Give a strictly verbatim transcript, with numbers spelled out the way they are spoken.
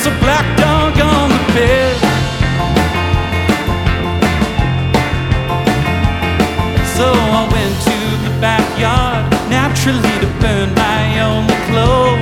was a black dog on the bed. So I went to the backyard, naturally to burn my own clothes.